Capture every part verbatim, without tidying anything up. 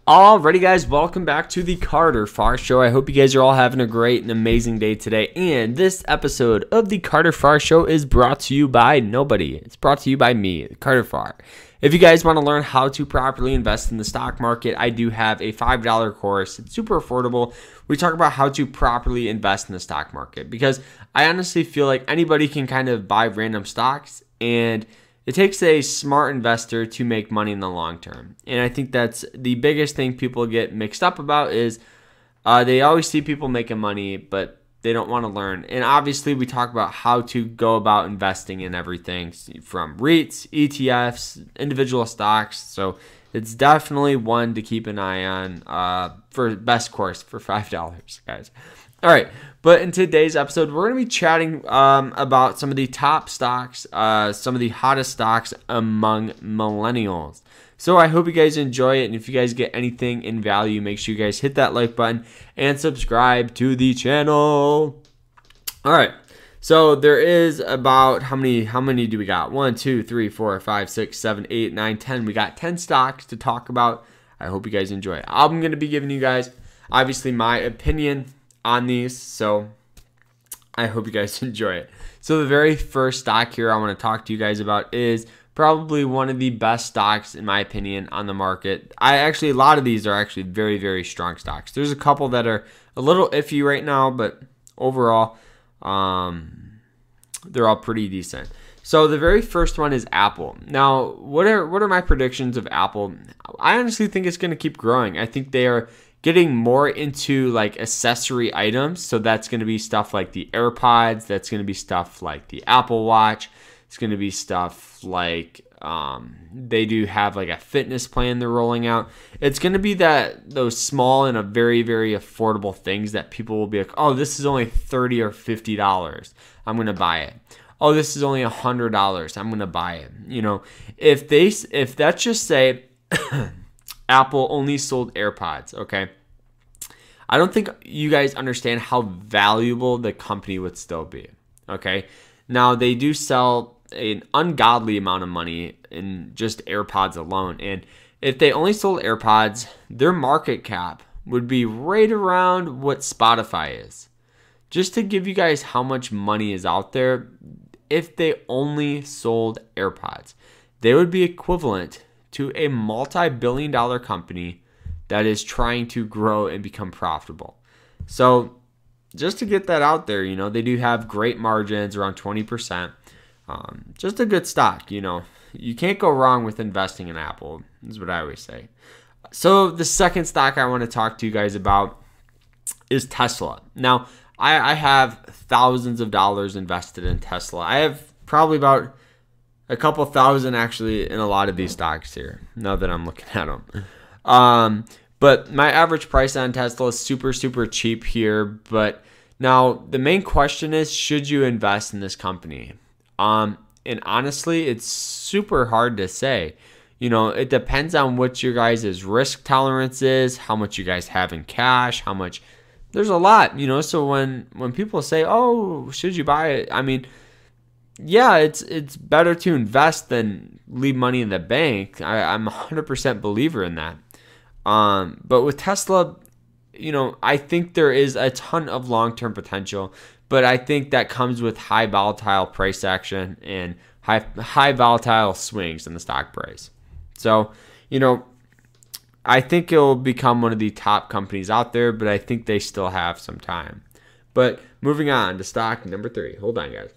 Alrighty guys, welcome back to the Carter Farr Show. I hope you guys are all having a great and amazing day today. And this episode of the Carter Farr Show is brought to you by nobody. It's brought to you by me, Carter Farr. If you guys want to learn how to properly invest in the stock market, I do have a five dollar course. It's super affordable. We talk about how to properly invest in the stock market because I honestly feel like anybody can kind of buy random stocks, and it takes a smart investor to make money in the long term. And I think that's the biggest thing people get mixed up about is uh, they always see people making money, but they don't want to learn. And obviously we talk about how to go about investing in everything from REITs, E T Fs, individual stocks. So it's definitely one to keep an eye on uh, for best course for five dollars, guys. All right, but in today's episode, we're going to be chatting um, about some of the top stocks, uh, some of the hottest stocks among millennials. So I hope you guys enjoy it, and if you guys get anything in value, make sure you guys hit that like button and subscribe to the channel. All right, so there is about, how many, how many do we got? One, two, three, four, five, six, seven, eight, nine, ten. We got ten stocks to talk about. I hope you guys enjoy it. I'm going to be giving you guys, obviously, my opinion on these, so I hope you guys enjoy it. So the very first stock here I want to talk to you guys about is probably one of the best stocks in my opinion on the market. I actually, a lot of these are actually very, very strong stocks. There's a couple that are a little iffy right now, but overall, um, they're all pretty decent. So the very first one is Apple. Now, what are what are my predictions of Apple? I honestly think it's going to keep growing. I think they are getting more into like accessory items. So that's going to be stuff like the AirPods. That's going to be stuff like the Apple Watch. It's going to be stuff like um, they do have like a fitness plan they're rolling out. It's going to be that those small and a very, very affordable things that people will be like, oh, this is only thirty or fifty dollars. I'm going to buy it. Oh, this is only one hundred dollars. I'm going to buy it. You know, if they, if that's just say, Apple only sold AirPods, okay? I don't think you guys understand how valuable the company would still be, okay? Now, they do sell an ungodly amount of money in just AirPods alone, and if they only sold AirPods, their market cap would be right around what Spotify is. Just to give you guys how much money is out there, if they only sold AirPods, they would be equivalent to a multi-billion dollar company that is trying to grow and become profitable. So just to get that out there, you know, they do have great margins, around twenty percent. Um, just a good stock, you know. You can't go wrong with investing in Apple, is what I always say. So the second stock I want to talk to you guys about is Tesla. Now, I, I have thousands of dollars invested in Tesla. I have probably about a couple thousand actually in a lot of these stocks here, now that I'm looking at them. Um, but my average price on Tesla is super, super cheap here. But now the main question is, should you invest in this company? Um, and honestly, it's super hard to say. You know, it depends on what your guys' risk tolerance is, how much you guys have in cash, how much. There's a lot, you know. So when, when people say, oh, should you buy it? I mean, yeah, it's it's better to invest than leave money in the bank. I, I'm a one hundred percent believer in that. Um, but with Tesla, you know, I think there is a ton of long-term potential, but I think that comes with high volatile price action and high high volatile swings in the stock price. So, you know, I think it will become one of the top companies out there, but I think they still have some time. But moving on to stock number three. Hold on, guys.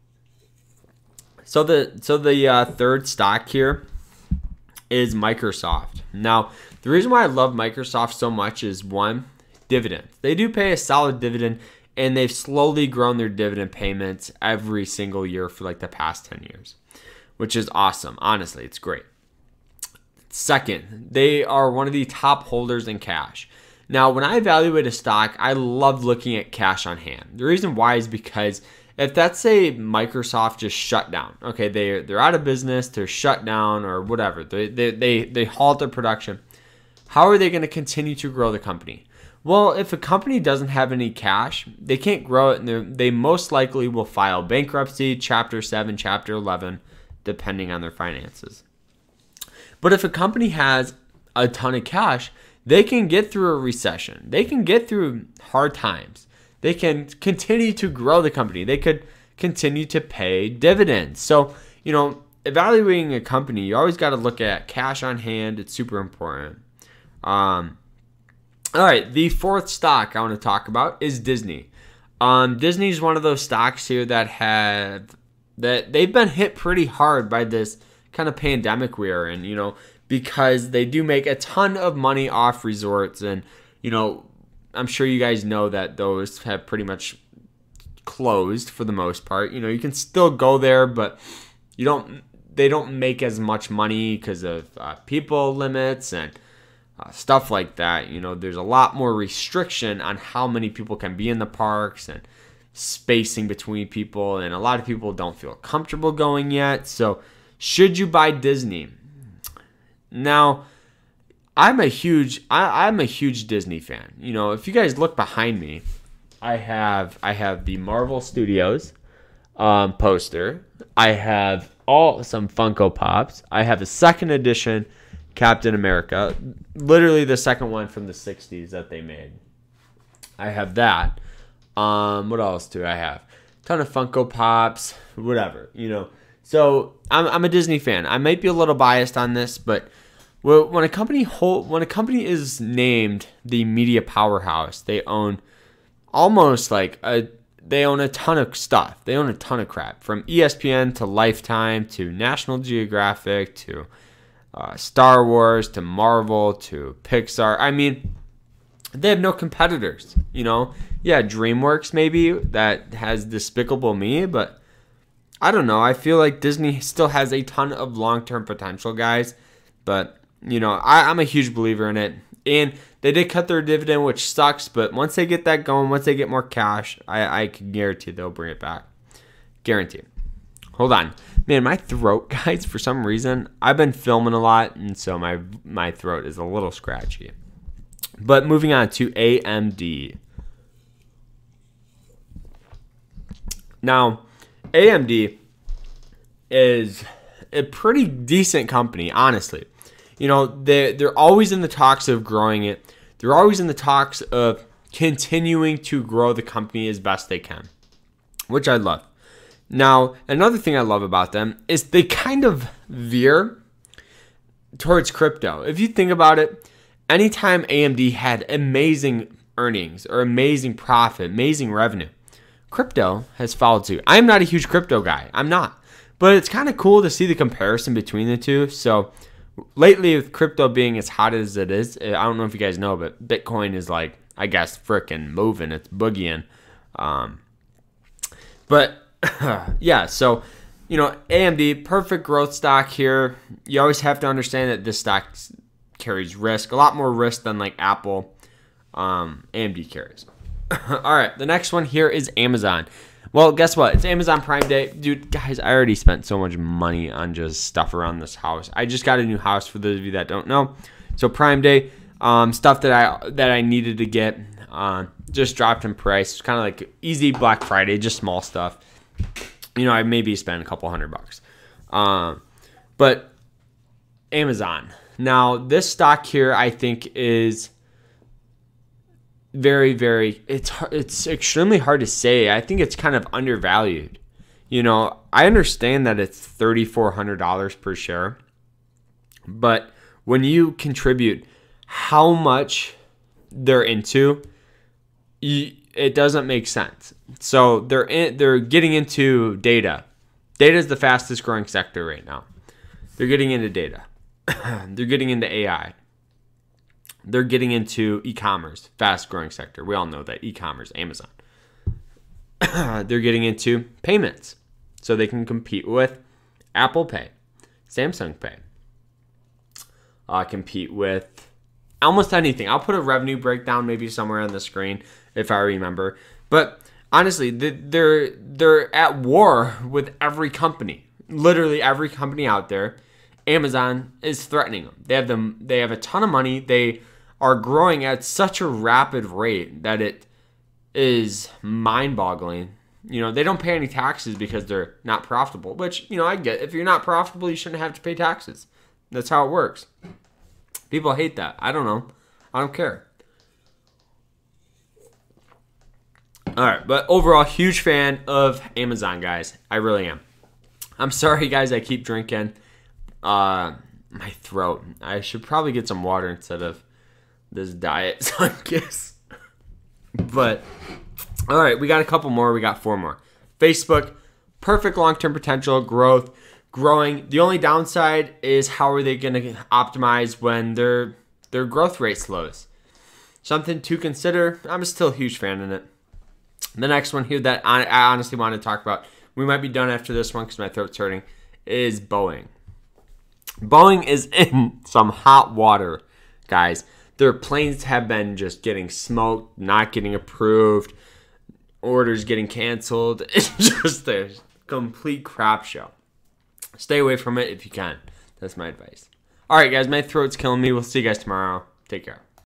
So the so the uh, third stock here is Microsoft. Now, the reason why I love Microsoft so much is, one, dividends. They do pay a solid dividend, and they've slowly grown their dividend payments every single year for like the past ten years, which is awesome. Honestly, it's great. Second, they are one of the top holders in cash. Now, when I evaluate a stock, I love looking at cash on hand. The reason why is because if that's say Microsoft just shut down, okay, they they're out of business, they're shut down or whatever, they they they, they halt their production. How are they going to continue to grow the company? Well, if a company doesn't have any cash, they can't grow it, and they most likely will file bankruptcy, Chapter seven, Chapter eleven, depending on their finances. But if a company has a ton of cash, they can get through a recession. They can get through hard times. They can continue to grow the company. They could continue to pay dividends. So, you know, evaluating a company, you always got to look at cash on hand. It's super important. Um, all right, the fourth stock I want to talk about is Disney. Um, Disney is one of those stocks here that have that they've been hit pretty hard by this kind of pandemic we are in, you know, because they do make a ton of money off resorts. And, you know, I'm sure you guys know that those have pretty much closed for the most part. You know, you can still go there, but you don't, they don't make as much money because of uh, people limits and uh, stuff like that. You know, there's a lot more restriction on how many people can be in the parks and spacing between people. And a lot of people don't feel comfortable going yet. So should you buy Disney? Now, I'm a huge I, I'm a huge Disney fan. You know, if you guys look behind me, I have I have the Marvel Studios um, poster. I have all some Funko Pops. I have a second edition Captain America, literally the second one from the sixties that they made. I have that. Um, what else do I have? Ton of Funko Pops, whatever, you know. So I'm I'm a Disney fan. I might be a little biased on this, but when a company hold, when a company is named the media powerhouse, they own almost like a they own a ton of stuff. They own a ton of crap, from E S P N to Lifetime to National Geographic to uh, Star Wars to Marvel to Pixar. I mean, they have no competitors. You know, yeah, DreamWorks maybe that has Despicable Me, but I don't know. I feel like Disney still has a ton of long-term potential, guys. But, you know, I, I'm a huge believer in it. And they did cut their dividend, which sucks. But once they get that going, once they get more cash, I, I can guarantee they'll bring it back. Guarantee. Hold on. Man, my throat, guys, for some reason, I've been filming a lot. And so my, my throat is a little scratchy. But moving on to A M D. Now, A M D is a pretty decent company, honestly. You know, they're, they're always in the talks of growing it. They're always in the talks of continuing to grow the company as best they can, which I love. Now, another thing I love about them is they kind of veer towards crypto. If you think about it, anytime A M D had amazing earnings or amazing profit, amazing revenue, crypto has followed suit. I'm not a huge crypto guy. I'm not. But it's kind of cool to see the comparison between the two. So lately, with crypto being as hot as it is, I don't know if you guys know, but Bitcoin is like, I guess, frickin' moving. It's boogieing. Um, but yeah, so, you know, A M D, perfect growth stock here. You always have to understand that this stock carries risk, a lot more risk than like Apple. Um, A M D carries. All right, the next one here is Amazon. Well, guess what? It's Amazon Prime Day. Dude, guys, I already spent so much money on just stuff around this house. I just got a new house, for those of you that don't know. So Prime Day, um, stuff that I that I needed to get uh, just dropped in price. It's kind of like easy Black Friday, just small stuff. You know, I maybe spent a couple hundred bucks. Um, but Amazon. Now, this stock here, I think, is very, very, it's it's extremely hard to say. I think it's kind of undervalued. You know, I understand that it's three thousand four hundred dollars per share, but when you contribute how much they're into, you, it doesn't make sense. So they're in, they're getting into data. Data is the fastest growing sector right now. They're getting into data. They're getting into A I. They're getting into e-commerce, fast growing sector. We all know that e-commerce, Amazon. They're getting into payments, so they can compete with Apple Pay, Samsung Pay, uh, compete with almost anything. I'll put a revenue breakdown maybe somewhere on the screen if I remember. But honestly, they're they're at war with every company, literally every company out there. Amazon is threatening them. They have them. They have a ton of money. They are growing at such a rapid rate that it is mind-boggling. You know, they don't pay any taxes because they're not profitable, which, you know, I get. If you're not profitable, you shouldn't have to pay taxes. That's how it works. People hate that. I don't know. I don't care. All right, but overall, huge fan of Amazon, guys. I really am. I'm sorry, guys. I keep drinking. Uh, my throat. I should probably get some water instead of this diet Sunkist. But all right, we got a couple more. We got four more. Facebook, perfect long-term potential, growth, growing. The only downside is how are they going to optimize when their their growth rate slows. Something to consider. I'm still a huge fan in it. The next one here that I honestly want to talk about, we might be done after this one because my throat's hurting, is Boeing. Boeing is in some hot water, guys. Their planes have been just getting smoked, not getting approved, orders getting canceled. It's just a complete crap show. Stay away from it if you can. That's my advice. All right, guys, my throat's killing me. We'll see you guys tomorrow. Take care.